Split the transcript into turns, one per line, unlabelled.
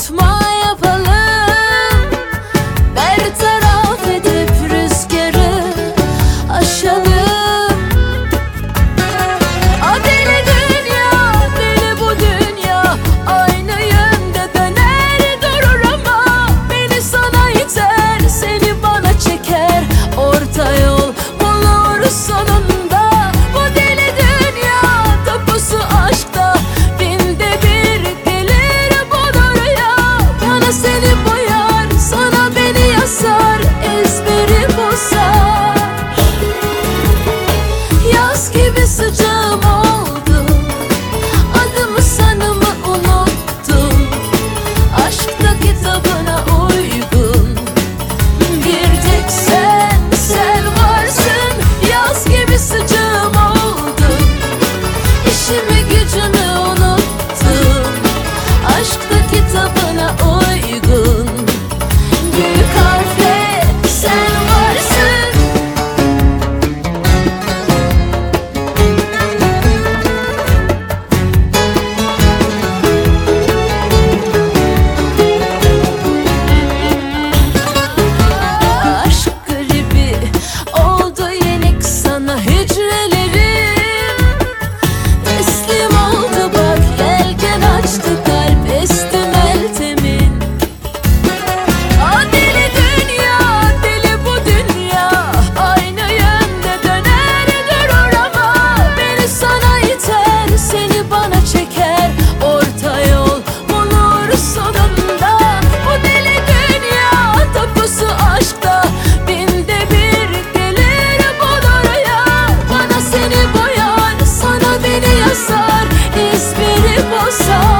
Unutma yapalım, bertaraf edip rüzgarı aşalım. A deli dünya, deli bu dünya, aynı yönde döner durur ama beni sana iter, seni bana çeker, orta yol bulur sonunda. Bu deli dünya tapusu aşkta, binde bir gelir budur ya. Bana seni boyar, sana beni yasar, ezberi bozar. Yaz gibi sıcağım oldum, adımı sanımı unuttum. Aşkta kitabına uygun bir tek sen varsın. Yaz gibi sıcağım oldum, işimi gücümü unuttum. Aşkta kitabına uygun büyük harfle sen varsın. Aşk gribi oldu yenik sana hücrelerim. Teslim oldu bak, yelken açtı kalp, esti meltemin. A deli dünya, deli bu dünya, aynı yönde döner durur ama beni sana iter, seni bana çeker, orta yol bulur sonunda. Bu deli dünya tapusu aşkta, binde bir gelir budur ya. Bana seni boyar, sana beni yasar, ezberi bozar.